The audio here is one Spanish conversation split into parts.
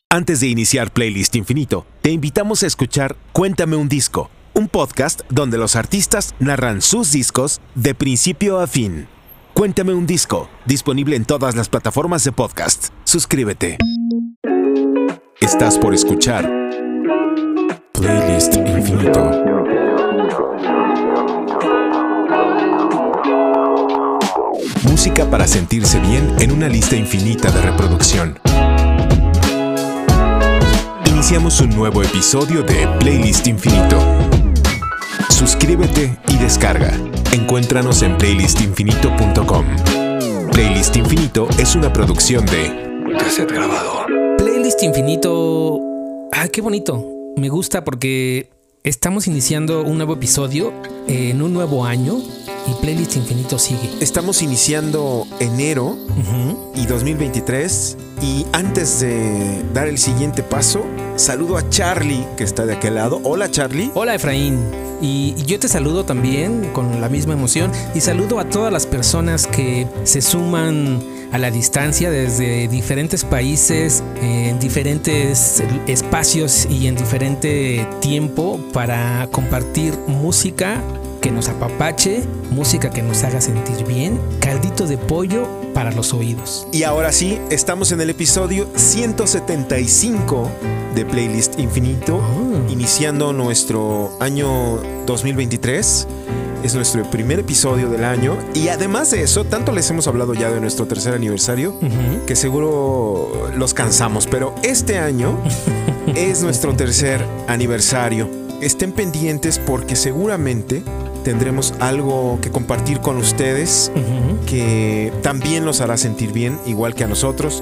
Antes de iniciar Playlist Infinito, te invitamos a escuchar Cuéntame un disco, un podcast donde los artistas narran sus discos de principio a fin. Cuéntame un disco, disponible en todas las plataformas de podcast. Suscríbete. Estás por escuchar Playlist Infinito. Música para sentirse bien en una lista infinita de reproducción. Iniciamos un nuevo episodio de Playlist Infinito. Suscríbete y descarga. Encuéntranos en playlistinfinito.com. Playlist Infinito es una producción de Cassette Grabador. Playlist Infinito. ¡Ah, qué bonito! Me gusta porque estamos iniciando un nuevo episodio en un nuevo año y Playlist Infinito sigue. Estamos iniciando enero y 2023. Y antes de dar el siguiente paso, saludo a Charlie, que está de aquel lado. Hola, Charlie. Hola, Efraín. Y yo te saludo también con la misma emoción. Y saludo a todas las personas que se suman a la distancia desde diferentes países, en diferentes espacios y en diferente tiempo para compartir música que nos apapache, música que nos haga sentir bien, caldito de pollo para los oídos. Y ahora sí, estamos en el episodio 175 de Playlist Infinito, iniciando nuestro año 2023. Es nuestro primer episodio del año y además de eso, tanto les hemos hablado ya de nuestro tercer aniversario que seguro los cansamos, pero este año es nuestro tercer aniversario. Estén pendientes porque seguramente tendremos algo que compartir con ustedes que también los hará sentir bien, igual que a nosotros.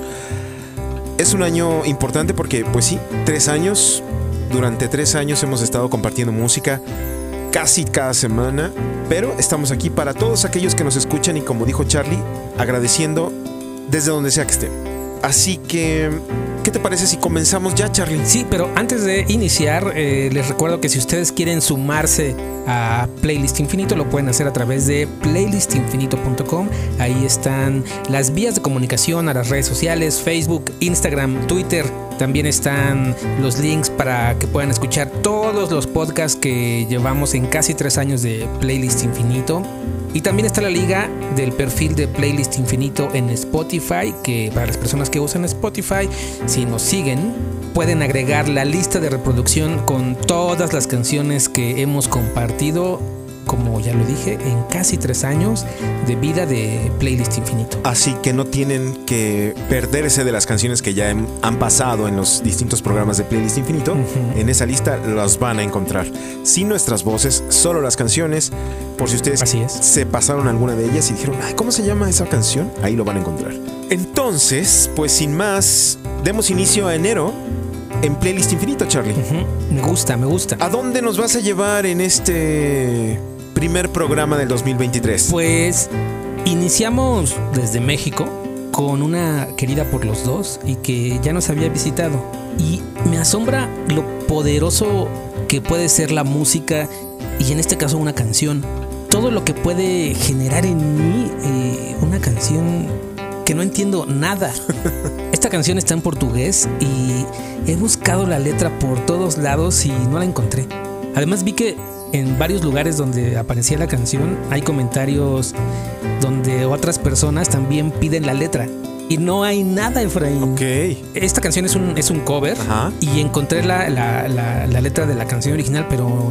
Es un año importante porque, pues sí, 3 años. Durante 3 años hemos estado compartiendo música casi cada semana, pero estamos aquí para todos aquellos que nos escuchan y, como dijo Charlie, agradeciendo desde donde sea que estén. Así que, ¿qué te parece si comenzamos ya, Charlie? Sí, pero antes de iniciar, les recuerdo que si ustedes quieren sumarse a Playlist Infinito, lo pueden hacer a través de playlistinfinito.com. Ahí están las vías de comunicación a las redes sociales, Facebook, Instagram, Twitter. También están los links para que puedan escuchar todos los podcasts que llevamos en casi 3 años de Playlist Infinito. Y también está la liga del perfil de Playlist Infinito en Spotify, que para las personas que usan Spotify, si nos siguen, pueden agregar la lista de reproducción con todas las canciones que hemos compartido, como ya lo dije, en casi 3 años de vida de Playlist Infinito. Así que no tienen que perderse de las canciones que ya han pasado en los distintos programas de Playlist Infinito. En esa lista las van a encontrar. Sin nuestras voces, solo las canciones. Por si ustedes se pasaron alguna de ellas y dijeron, ay, ¿cómo se llama esa canción? Ahí lo van a encontrar. Entonces, pues sin más, demos inicio a enero en Playlist Infinito, Charlie. Me gusta. ¿A dónde nos vas a llevar en este primer programa del 2023? Pues iniciamos desde México con una querida por los dos y que ya nos había visitado. Y me asombra lo poderoso que puede ser la música y en este caso una canción. Todo lo que puede generar en mí una canción que no entiendo nada. Esta canción está en portugués y he buscado la letra por todos lados y no la encontré. Además vi que en varios lugares donde aparecía la canción hay comentarios donde otras personas también piden la letra. Y no hay nada, Efraín. Ok. Esta canción es un cover. Y encontré la letra de la canción original, pero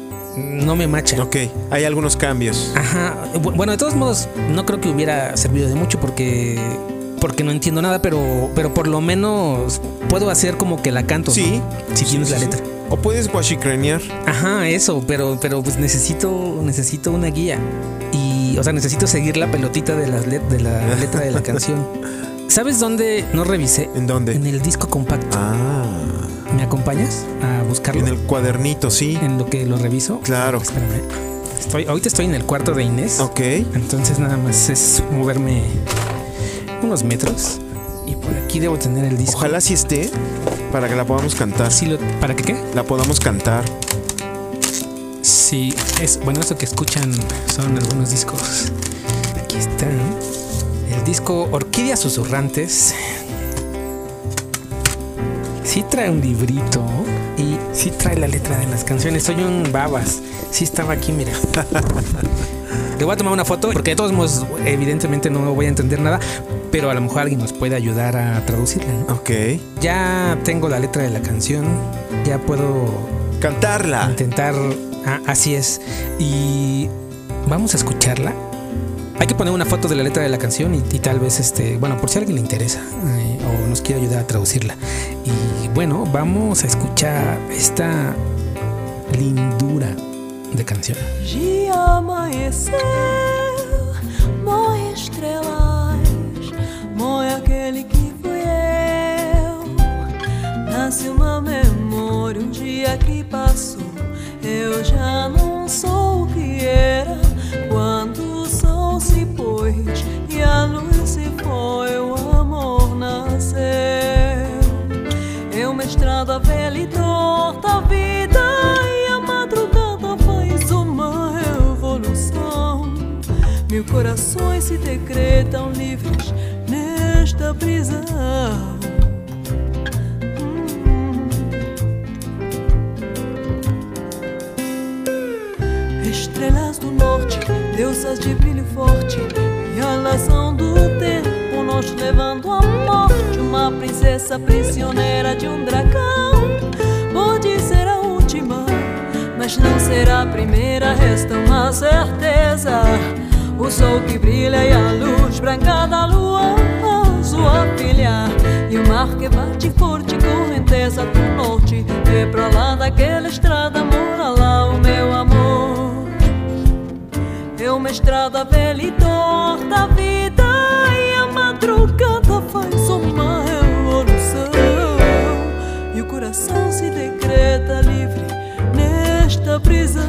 no me macha. Ok, hay algunos cambios. Bueno, de todos modos, no creo que hubiera servido de mucho porque no entiendo nada, pero por lo menos puedo hacer como que la canto. Sí. ¿No? Si tienes la letra. O puedes guachicranear. Eso, pero pues necesito una guía. Y, o sea, necesito seguir la pelotita de la letra de la canción. ¿Sabes dónde no revisé? ¿En dónde? En el disco compacto. ¿Me acompañas a buscarlo? En el cuadernito, sí. En lo que lo reviso. Claro. Espérame. Ahorita estoy en el cuarto de Inés. Ok. Entonces nada más es moverme unos metros. Y por aquí debo tener el disco. Ojalá sí esté para que la podamos cantar. Sí, ¿para qué? La podamos cantar. Sí, eso que escuchan son algunos discos. Aquí están. El disco Orquídeas Susurrantes. Sí trae un librito y sí trae la letra de las canciones. Soy un babas. Sí estaba aquí, mira. Le voy a tomar una foto porque de todos modos evidentemente no voy a entender nada, pero a lo mejor alguien nos puede ayudar a traducirla, ¿no? Ok. Ya tengo la letra de la canción, ya puedo cantarla. Intentar, así es. Y vamos a escucharla. Hay que poner una foto de la letra de la canción y tal vez, bueno, por si a alguien le interesa o nos quiere ayudar a traducirla. Y bueno, vamos a escuchar esta lindura de canción. Dia amanheceu, morre estrelas, morre aquele que fui eu. Nasce uma memória, dia que passou. Eu já não sou o que era quando o sol se pôs e a luz se foi, o amor nasceu. É uma estrada velha e torta a vida e a madrugada faz uma revolução. Mil corações se decretam livres nesta prisão. Estrelas do norte, deusas de brilho forte, e a nação do tempo nos levando à morte. Uma princesa prisioneira de um dragão. Pode ser a última, mas não será a primeira, resta uma certeza. O sol que brilha e a luz branca da lua, sua filha. E o mar que bate forte, correnteza do norte. E pra lá daquela estrada mora lá o meu amor. É uma estrada velha e torta a vida e a madrugada faz uma revolução. E o coração se decreta livre nesta prisão.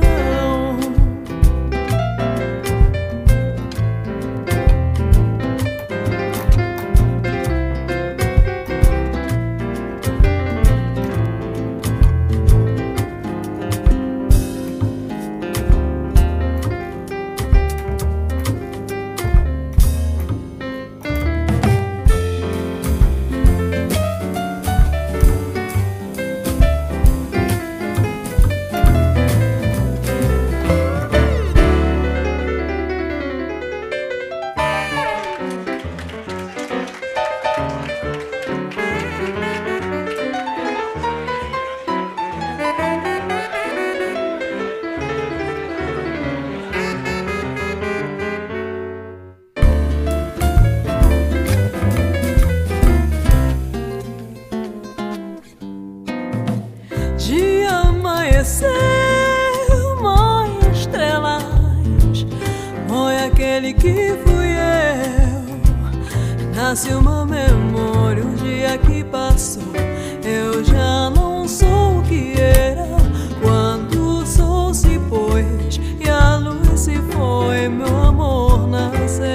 Morre estrelas, morre aquele que fui eu. Nasce uma memória, dia que passou. Eu já não sou o que era quando o sol se pôs e a luz se foi, meu amor nasceu.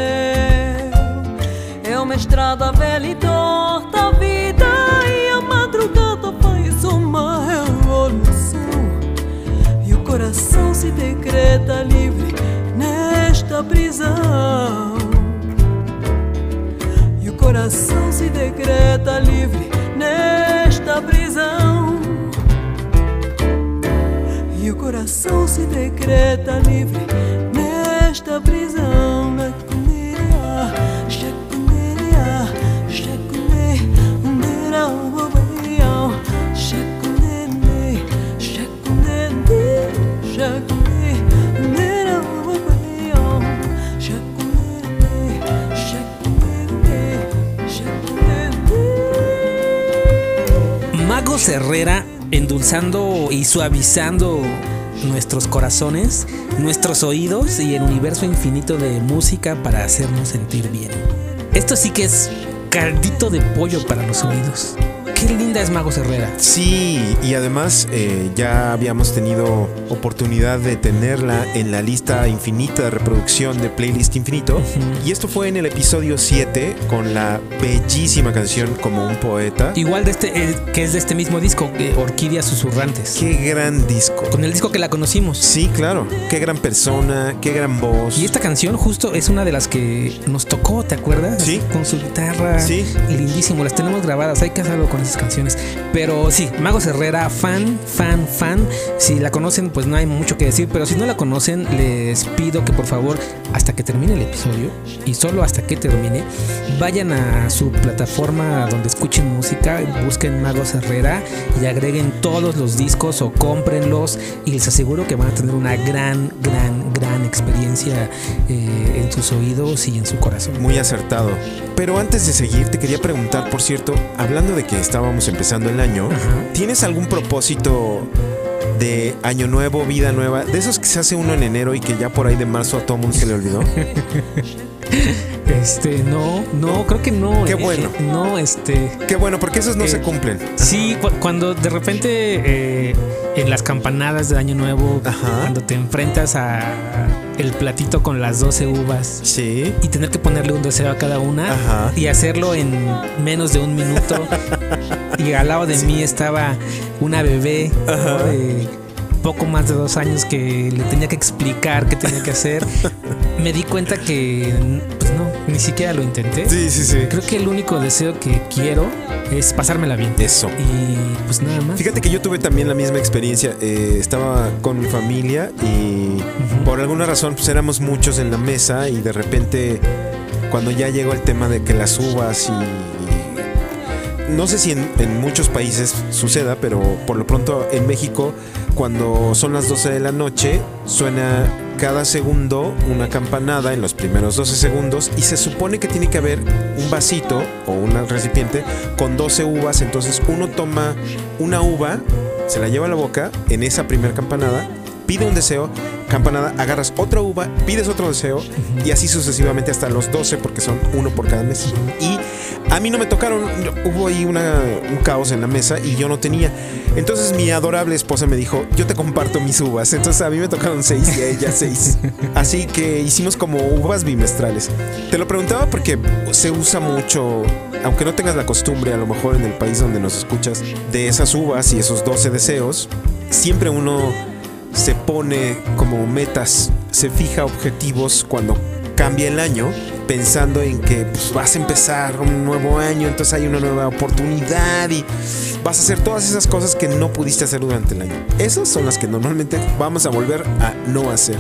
É uma estrada velha e torta a vida e a madrugada faz uma revolução. E o coração se decreta livre nesta prisão. E o coração se decreta livre nesta prisão. E o coração se decreta livre nesta prisão. Magos Herrera endulzando y suavizando nuestros corazones, nuestros oídos y el universo infinito de música para hacernos sentir bien. Esto sí que es caldito de pollo para los oídos. Qué linda es Magos Herrera. Sí, y además ya habíamos tenido oportunidad de tenerla en la lista infinita de reproducción de Playlist Infinito. Y esto fue en el episodio 7 con la bellísima canción Como un poeta. Igual de que es de este mismo disco, Orquídeas Susurrantes. Qué gran disco. Con el disco que la conocimos. Sí, claro. Qué gran persona, qué gran voz. Y esta canción justo es una de las que nos tocó, ¿te acuerdas? Sí. Con su guitarra. Sí. Lindísimo. Las tenemos grabadas. Hay que hacerlo con esas canciones. Pero sí, Magos Herrera, fan. Si la conocen, pues no hay mucho que decir, pero si no la conocen, les pido que por favor, hasta que termine el episodio, y solo hasta que termine, vayan a su plataforma donde escuchen música, busquen Magos Herrera y agreguen todos los discos o cómprenlos, y les aseguro que van a tener una gran experiencia en sus oídos y en su corazón. Muy acertado. Pero antes de seguir, te quería preguntar, por cierto, hablando de que estábamos empezando el año, ¿tienes algún propósito de año nuevo, vida nueva, de esos que se hace uno en enero y que ya por ahí de marzo a todo mundo se le olvidó? No, creo que no. Qué bueno. Qué bueno, porque esos no se cumplen. Sí, cuando de repente en las campanadas de Año Nuevo, cuando te enfrentas a el platito con las 12 uvas, sí, y tener que ponerle un deseo a cada una, y hacerlo en menos de un minuto, y al lado de mí estaba una bebé, ¿no? De poco más de 2 años, que le tenía que explicar qué tenía que hacer. Me di cuenta que pues no, ni siquiera lo intenté. Sí. Creo que el único deseo que quiero es pasármela bien. Eso. Y pues nada más. Fíjate que yo tuve también la misma experiencia. Estaba con mi familia y por alguna razón pues éramos muchos en la mesa, y de repente cuando ya llegó el tema de que las uvas no sé si en muchos países suceda, pero por lo pronto en México, cuando son las 12 de la noche, suena cada segundo una campanada en los primeros 12 segundos, y se supone que tiene que haber un vasito o un recipiente con 12 uvas. Entonces uno toma una uva, se la lleva a la boca en esa primera campanada, pide un deseo, campanada, agarras otra uva, pides otro deseo, y así sucesivamente hasta los 12, porque son uno por cada mes. Y a mí no me tocaron, hubo ahí un caos en la mesa y yo no tenía. Entonces mi adorable esposa me dijo: yo te comparto mis uvas. Entonces a mí me tocaron 6 y a ella 6. Así que hicimos como uvas bimestrales. Te lo preguntaba porque se usa mucho, aunque no tengas la costumbre, a lo mejor en el país donde nos escuchas, de esas uvas y esos 12 deseos. Siempre uno se pone como metas, se fija objetivos cuando cambia el año, pensando en que pues, vas a empezar un nuevo año, entonces hay una nueva oportunidad y vas a hacer todas esas cosas que no pudiste hacer durante el año. Esas son las que normalmente vamos a volver a no hacer.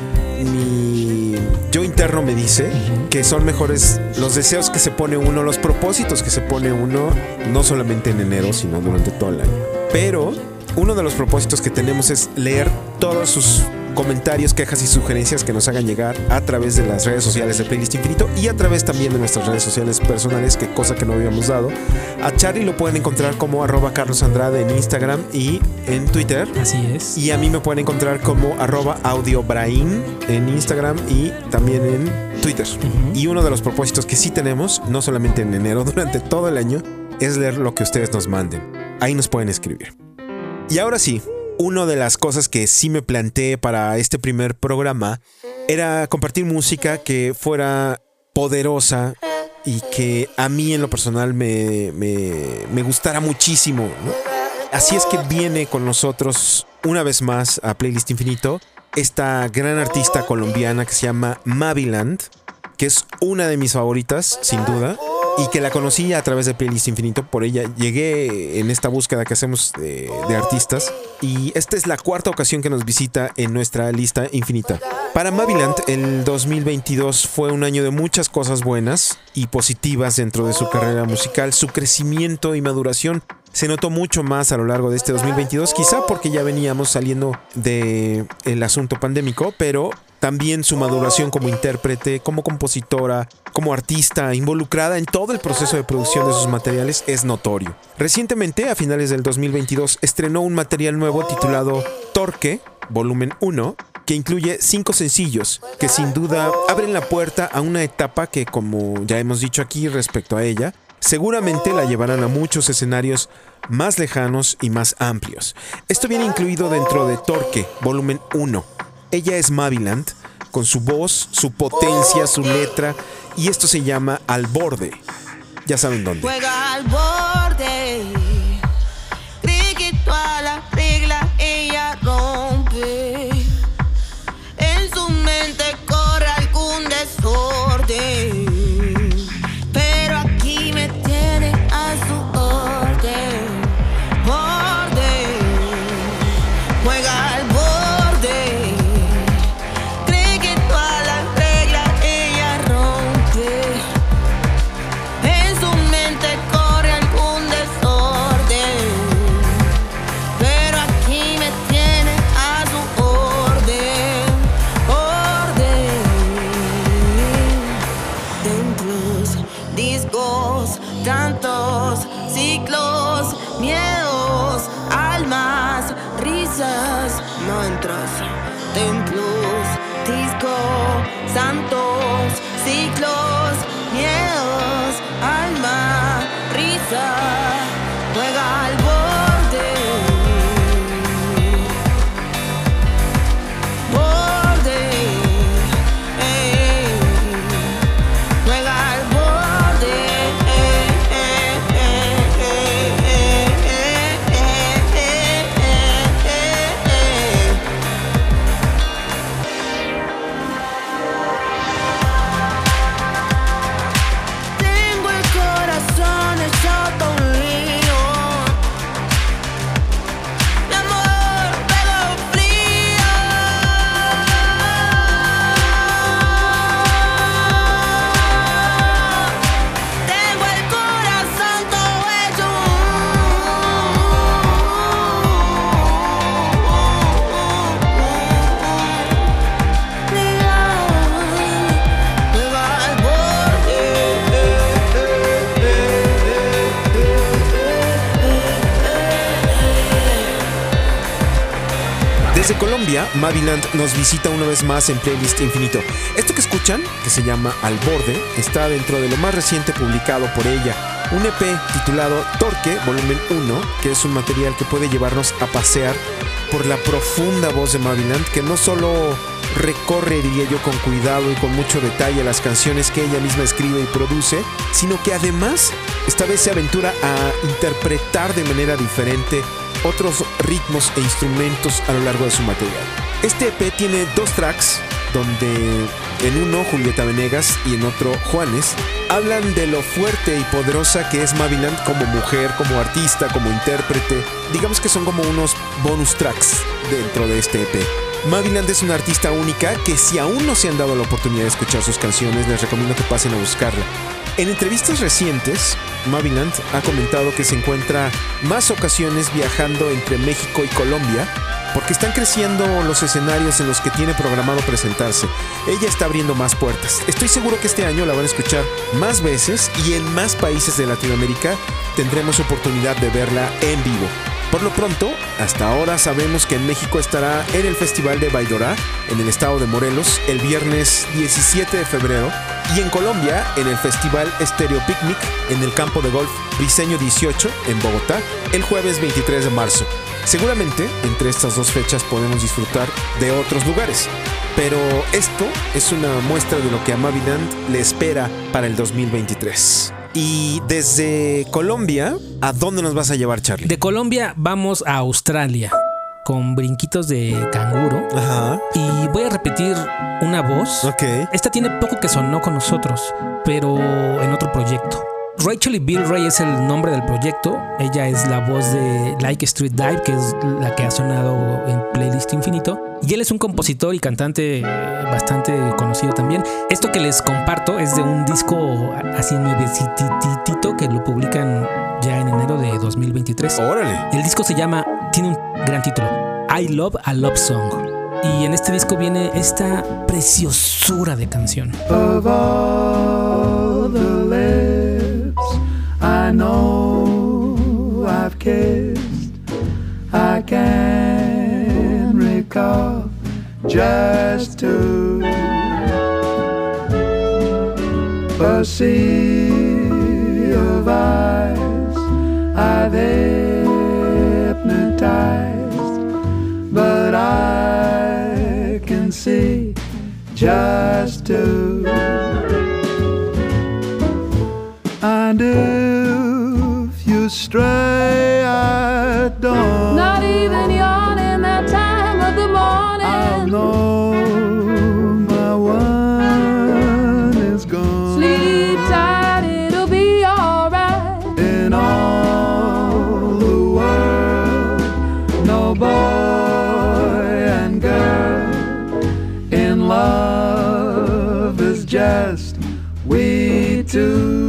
Mi yo interno me dice que son mejores los deseos que se pone uno, los propósitos que se pone uno, no solamente en enero, sino durante todo el año. Pero uno de los propósitos que tenemos es leer todos sus comentarios, quejas y sugerencias que nos hagan llegar a través de las redes sociales de Playlist Infinito, y a través también de nuestras redes sociales personales, que cosa que no habíamos dado. A Charlie lo pueden encontrar como @CarlosAndrade en Instagram y en Twitter. Así es. Y a mí me pueden encontrar como @AudioBrain en Instagram y también en Twitter. Y uno de los propósitos que sí tenemos, no solamente en enero, durante todo el año, es leer lo que ustedes nos manden. Ahí nos pueden escribir. Y ahora sí, una de las cosas que sí me planteé para este primer programa era compartir música que fuera poderosa y que a mí en lo personal me gustara muchísimo, ¿no? Así es que viene con nosotros una vez más a Playlist Infinito esta gran artista colombiana que se llama Maviland, que es una de mis favoritas, sin duda, y que la conocí a través de Playlist Infinito. Por ella llegué en esta búsqueda que hacemos de artistas, y esta es la 4ª ocasión que nos visita en nuestra lista infinita. Para Maviland, el 2022 fue un año de muchas cosas buenas y positivas dentro de su carrera musical. Su crecimiento y maduración se notó mucho más a lo largo de este 2022, quizá porque ya veníamos saliendo del asunto pandémico, pero también su maduración como intérprete, como compositora, como artista, involucrada en todo el proceso de producción de sus materiales, es notorio. Recientemente, a finales del 2022, estrenó un material nuevo titulado Torque, volumen 1, que incluye 5 sencillos que sin duda abren la puerta a una etapa que, como ya hemos dicho aquí respecto a ella, seguramente la llevarán a muchos escenarios más lejanos y más amplios. Esto viene incluido dentro de Torque, volumen 1. Ella es Maviland, con su voz, su potencia, su letra, y esto se llama Al Borde. Ya saben dónde. Juega al borde, criquito a la regla, ella rompe. En su mente corre algún desorden, pero aquí me tiene a su orden. Desde Colombia, Maviland nos visita una vez más en Playlist Infinito. Esto que escuchan, que se llama Al Borde, está dentro de lo más reciente publicado por ella, un EP titulado Torque Volumen 1, que es un material que puede llevarnos a pasear por la profunda voz de Maviland, que no solo recorre, diría yo, con cuidado y con mucho detalle las canciones que ella misma escribe y produce, sino que además esta vez se aventura a interpretar de manera diferente otros ritmos e instrumentos a lo largo de su material. Este EP tiene 2 tracks, donde en uno Julieta Venegas y en otro Juanes hablan de lo fuerte y poderosa que es Maviland como mujer, como artista, como intérprete. Digamos que son como unos bonus tracks dentro de este EP. Maviland es una artista única que, si aún no se han dado la oportunidad de escuchar sus canciones, les recomiendo que pasen a buscarla. En entrevistas recientes, Maviland ha comentado que se encuentra más ocasiones viajando entre México y Colombia porque están creciendo los escenarios en los que tiene programado presentarse. Ella está abriendo más puertas. Estoy seguro que este año la van a escuchar más veces y en más países de Latinoamérica tendremos oportunidad de verla en vivo. Por lo pronto, hasta ahora sabemos que en México estará en el Festival de Baidora, en el estado de Morelos, el viernes 17 de febrero, y en Colombia, en el Festival Stereo Picnic, en el campo de golf Briseño 18, en Bogotá, el jueves 23 de marzo. Seguramente, entre estas 2 fechas podemos disfrutar de otros lugares, pero esto es una muestra de lo que a Maviland le espera para el 2023. Y desde Colombia, ¿a dónde nos vas a llevar, Charlie? De Colombia vamos a Australia con brinquitos de canguro. Ajá. Y voy a repetir una voz. Ok. Esta tiene poco que sonó con nosotros, pero en otro proyecto. Rachel y Bill Ray es el nombre del proyecto. Ella es la voz de Like a Street Dive, que es la que ha sonado en Playlist Infinito. Y él es un compositor y cantante bastante conocido también. Esto que les comparto es de un disco así nuevecitito que lo publican ya en enero de 2023. ¡Órale! El disco se llama, tiene un gran título, I Love a Love Song. Y en este disco viene esta preciosura de canción. Of all the lips I know I've kissed, I can recall just two. A sea of eyes I've hypnotized, but I can see just two. And if you stray at dawn, Not even yawning that time of the morning. I'll know my one is gone. Sleep tight, it'll be alright. In all the world, no boy and girl in love is just we two.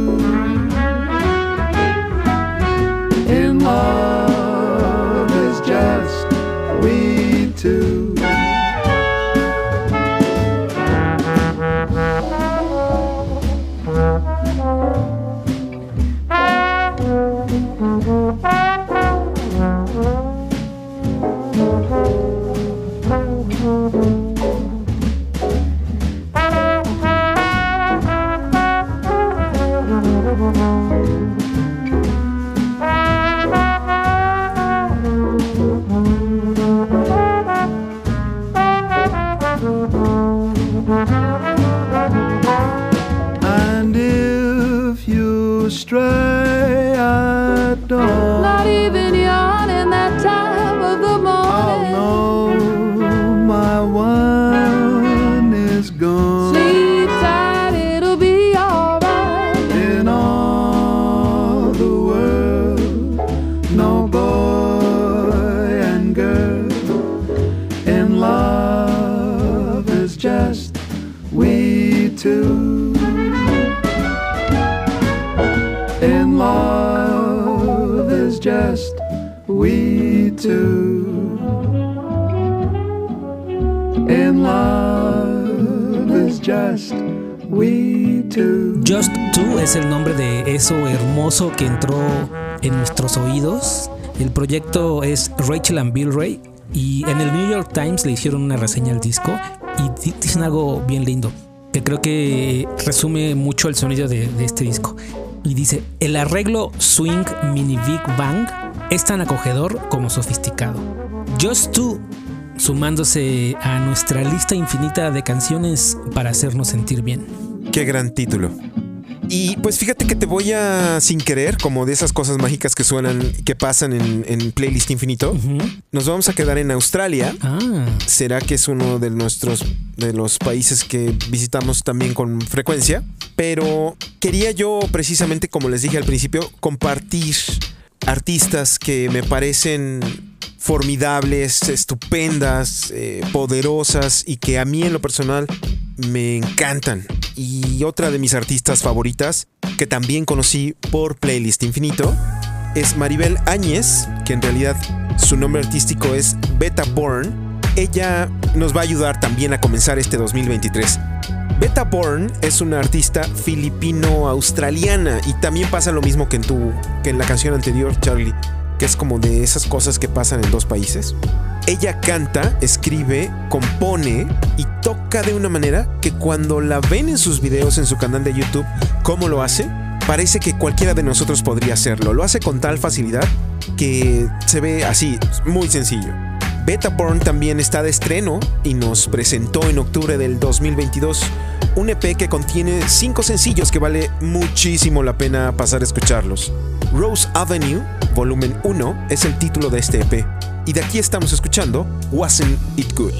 In love is just we two. And if you stray at dawn, Not even yawning that time of the I'll morning. know my one is gone. Sleep tight, it'll be alright. In all the world, no boy and girl in love is just we two. In love is just we two. In love is just we two. Just Two es el nombre de eso hermoso que entró en nuestros oídos. El proyecto es Rachel and Bill Ray. y en el New York Times le hicieron una reseña al disco y dicen algo bien lindo, que creo que resume mucho el sonido de este disco. Y dice: el arreglo swing mini Big Bang es tan acogedor como sofisticado. Just Two, sumándose a nuestra lista infinita de canciones para hacernos sentir bien. Qué gran título. Y pues fíjate que te voy a, sin querer, como de esas cosas mágicas que suenan, que pasan en Playlist Infinito, nos vamos a quedar en Australia. Será que es uno de los países que visitamos también con frecuencia, pero quería yo precisamente, como les dije al principio, compartir artistas que me parecen formidables, estupendas, poderosas y que a mí en lo personal me encantan. Y otra de mis artistas favoritas, que también conocí por Playlist Infinito, es Maribel Áñez, que en realidad su nombre artístico es Beta Born. Ella nos va a ayudar también a comenzar este 2023. Beta Born es una artista filipino-australiana y también pasa lo mismo que en la canción anterior, Charlie, que es como de esas cosas que pasan en dos países. Ella canta, escribe, compone y toca de una manera que cuando la ven en sus videos en su canal de YouTube, cómo lo hace, parece que cualquiera de nosotros podría hacerlo. Lo hace con tal facilidad que se ve así, muy sencillo. Beta Born también está de estreno y nos presentó en octubre del 2022 un EP que contiene 5 sencillos que vale muchísimo la pena pasar a escucharlos. Rose Avenue, volumen 1, es el título de este EP. Y de aquí estamos escuchando Wasn't It Good.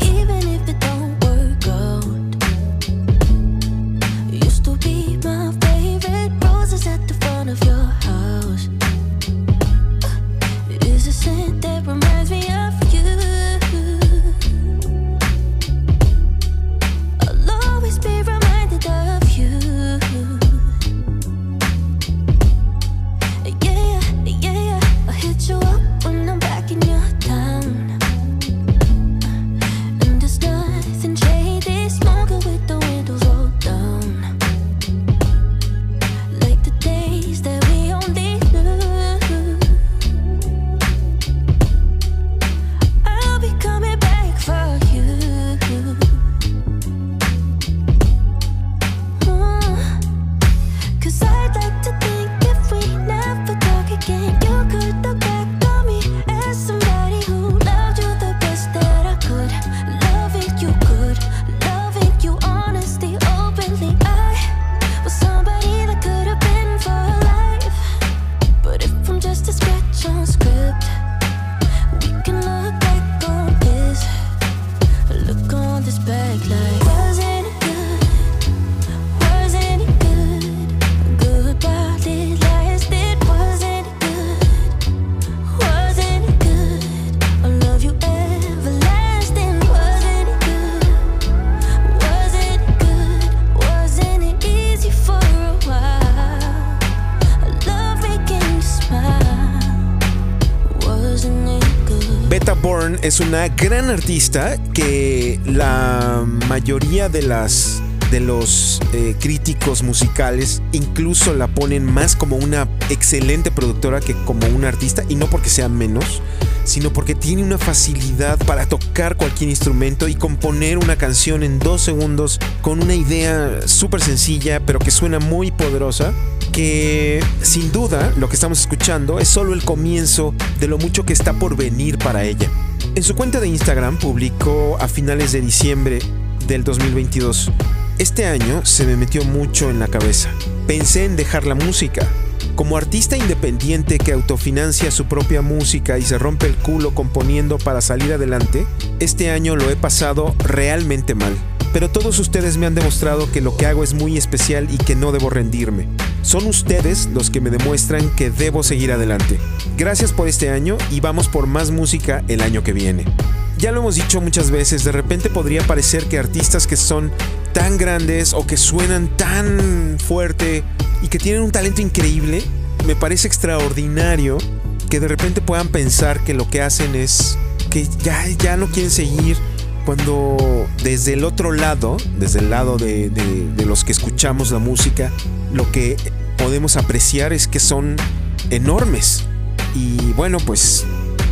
Beta Born es una gran artista que la mayoría de los críticos musicales incluso la ponen más como una excelente productora que como una artista, y no porque sea menos, sino porque tiene una facilidad para tocar cualquier instrumento y componer una canción en 2 segundos con una idea súper sencilla pero que suena muy poderosa, que sin duda lo que estamos escuchando es solo el comienzo de lo mucho que está por venir para ella. En su cuenta de Instagram publicó a finales de diciembre del 2022: este año se me metió mucho en la cabeza. Pensé en dejar la música. Como artista independiente que autofinancia su propia música y se rompe el culo componiendo para salir adelante, este año lo he pasado realmente mal. Pero todos ustedes me han demostrado que lo que hago es muy especial y que no debo rendirme. Son ustedes los que me demuestran que debo seguir adelante. Gracias por este año y vamos por más música el año que viene. Ya lo hemos dicho muchas veces, de repente podría parecer que artistas que son tan grandes o que suenan tan fuerte y que tienen un talento increíble, me parece extraordinario que de repente puedan pensar que lo que hacen es que ya no quieren seguir, cuando desde el otro lado, desde el lado de los que escuchamos la música, lo que podemos apreciar es que son enormes. Y bueno, pues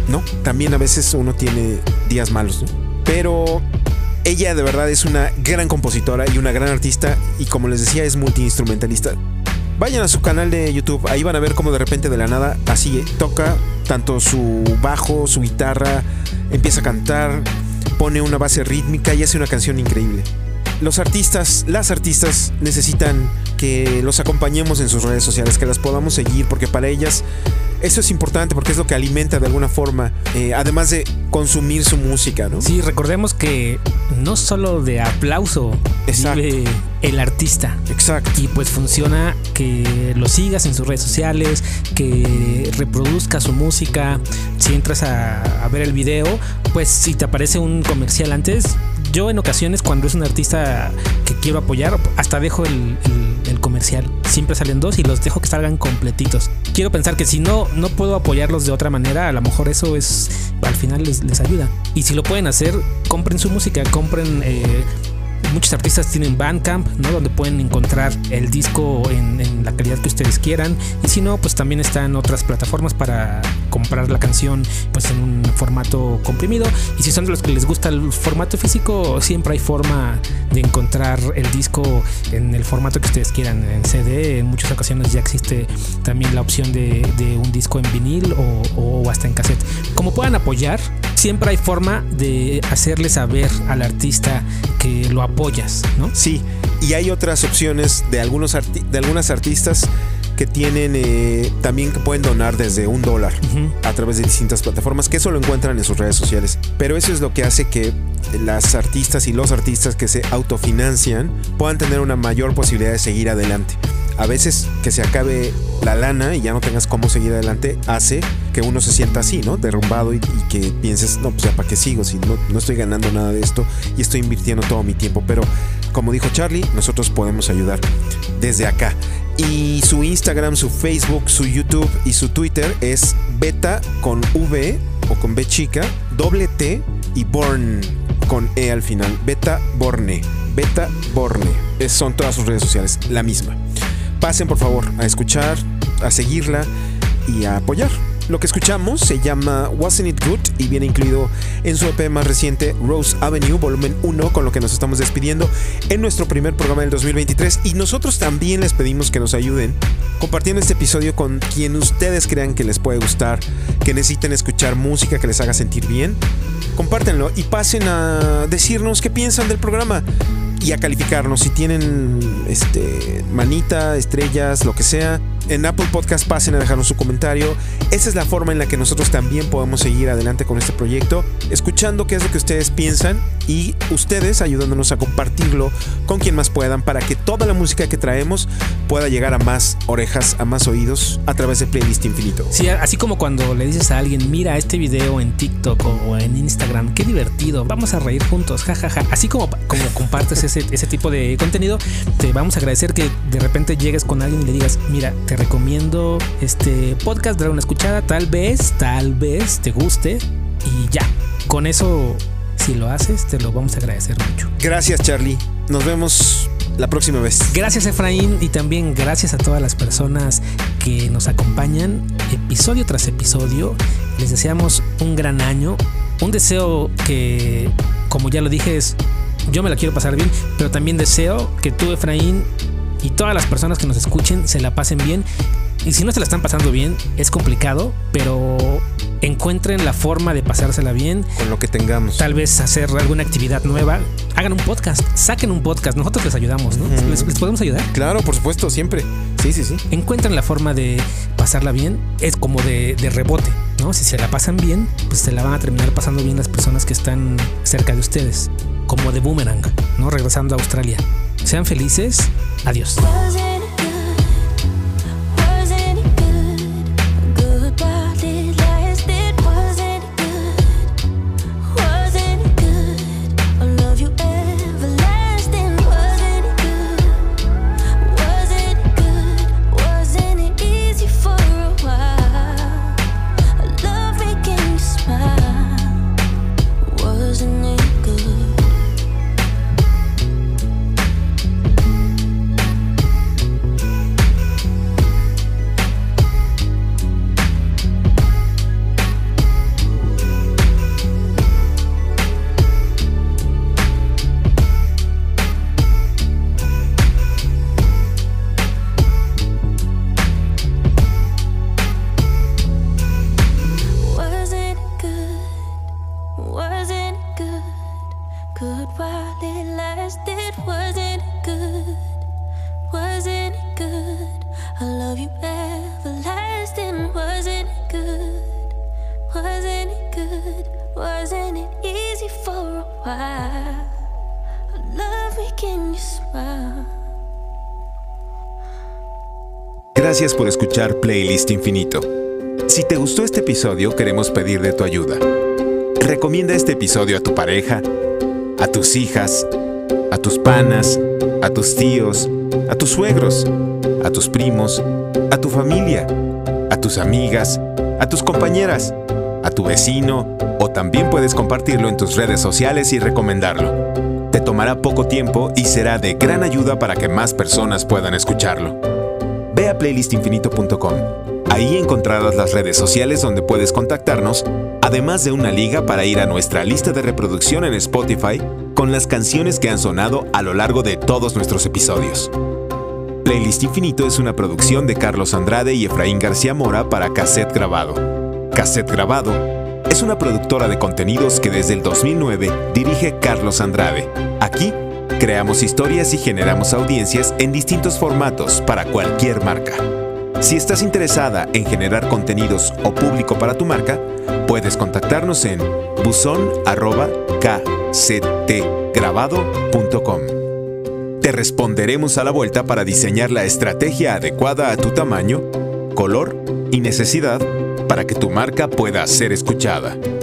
¿no? También a veces uno tiene días malos, ¿no? Pero ella de verdad es una gran compositora y una gran artista, y como les decía, es multiinstrumentalista. Vayan a su canal de YouTube, ahí van a ver cómo de repente de la nada así toca tanto su bajo, su guitarra, empieza a cantar, pone una base rítmica y hace una canción increíble. Los artistas, las artistas necesitan que los acompañemos en sus redes sociales, que las podamos seguir, porque para ellas eso es importante, porque es lo que alimenta de alguna forma, además de consumir su música, ¿no? Sí, recordemos que no solo de aplauso vive el artista. Exacto. Y pues funciona que lo sigas en sus redes sociales, que reproduzca su música. Si entras a ver el video, pues si te aparece un comercial antes, yo en ocasiones cuando es un artista que quiero apoyar, hasta dejo el comercial. Siempre salen 2 y los dejo que salgan completitos. Quiero pensar que si no puedo apoyarlos de otra manera, a lo mejor eso es, al final les ayuda. Y si lo pueden hacer, compren su música, compren. Muchos artistas tienen Bandcamp, ¿no? Donde pueden encontrar el disco en la calidad que ustedes quieran. Y si no, pues también están otras plataformas para comprar la canción pues en un formato comprimido. Y si son de los que les gusta el formato físico, siempre hay forma de encontrar el disco en el formato que ustedes quieran. En CD, en muchas ocasiones ya existe también la opción de un disco en vinil o hasta en cassette. Como puedan apoyar, siempre hay forma de hacerle saber al artista que lo apoyas, ¿no? Sí, y hay otras opciones de algunas artistas que tienen también que pueden donar desde $1 a través de distintas plataformas, que eso lo encuentran en sus redes sociales. Pero eso es lo que hace que las artistas y los artistas que se autofinancian puedan tener una mayor posibilidad de seguir adelante. A veces que se acabe la lana y ya no tengas cómo seguir adelante hace que uno se sienta así, ¿no? Derrumbado y que pienses, no, pues ya para qué sigo si no estoy ganando nada de esto y estoy invirtiendo todo mi tiempo. Pero como dijo Charlie, nosotros podemos ayudar desde acá. Y su Instagram, su Facebook, su YouTube y su Twitter es Beta con V o con B chica, doble T y Born con E al final. Beta Borne. Beta Borne. Son todas sus redes sociales, la misma. Pasen por favor a escuchar, a seguirla y a apoyar. Lo que escuchamos se llama Wasn't It Good y viene incluido en su EP más reciente Rose Avenue Volumen 1, con lo que nos estamos despidiendo en nuestro primer programa del 2023. Y nosotros también les pedimos que nos ayuden compartiendo este episodio con quien ustedes crean que les puede gustar, que necesiten escuchar música que les haga sentir bien. Compártenlo y pasen a decirnos qué piensan del programa y a calificarnos. Si tienen manita, estrellas, lo que sea, en Apple Podcast pasen a dejarnos su comentario. Esa es la forma en la que nosotros también podemos seguir adelante con este proyecto, escuchando qué es lo que ustedes piensan y ustedes ayudándonos a compartirlo con quien más puedan, para que toda la música que traemos pueda llegar a más orejas, a más oídos a través de Playlist Infinito. Sí, así como cuando le dices a alguien, mira este video en TikTok o en Instagram, qué divertido, vamos a reír juntos, jajaja. Así como compartes ese tipo de contenido, te vamos a agradecer que de repente llegues con alguien y le digas, mira, te recomiendo este podcast, dale una escuchada, tal vez te guste, y ya, con eso, si lo haces, te lo vamos a agradecer mucho. Gracias, Charlie, nos vemos la próxima vez. Gracias, Efraín, y también gracias a todas las personas que nos acompañan episodio tras episodio. Les deseamos un gran año, un deseo que, como ya lo dije, es yo me la quiero pasar bien, pero también deseo que tú, Efraín, y todas las personas que nos escuchen se la pasen bien. Y si no se la están pasando bien, es complicado, pero encuentren la forma de pasársela bien con lo que tengamos. Tal vez hacer alguna actividad nueva. Hagan un podcast, saquen un podcast. Nosotros les ayudamos, ¿no? ¿Les podemos ayudar? Claro, por supuesto, siempre. Sí. Encuentren la forma de pasarla bien. Es como de rebote, ¿no? Si se la pasan bien, pues se la van a terminar pasando bien las personas que están cerca de ustedes. Como de boomerang, ¿no? Regresando a Australia. Sean felices. Adiós. why. Love me, can you smile? Gracias por escuchar Playlist Infinito. Si te gustó este episodio, queremos pedir de tu ayuda. Recomienda este episodio a tu pareja, a tus hijas, a tus panas, a tus tíos, a tus suegros, a tus primos, a tu familia, a tus amigas, a tus compañeras, a tu vecino, o también puedes compartirlo en tus redes sociales y recomendarlo. Te tomará poco tiempo y será de gran ayuda para que más personas puedan escucharlo. Ve a playlistinfinito.com. Ahí encontrarás las redes sociales donde puedes contactarnos, además de una liga para ir a nuestra lista de reproducción en Spotify con las canciones que han sonado a lo largo de todos nuestros episodios. Playlist Infinito es una producción de Carlos Andrade y Efraín García Mora para Cassette Grabado. Cassette Grabado es una productora de contenidos que desde el 2009 dirige Carlos Andrade. Aquí creamos historias y generamos audiencias en distintos formatos para cualquier marca. Si estás interesada en generar contenidos o público para tu marca, puedes contactarnos en buzon@kctgrabado.com. Te responderemos a la vuelta para diseñar la estrategia adecuada a tu tamaño, color y necesidad para que tu marca pueda ser escuchada.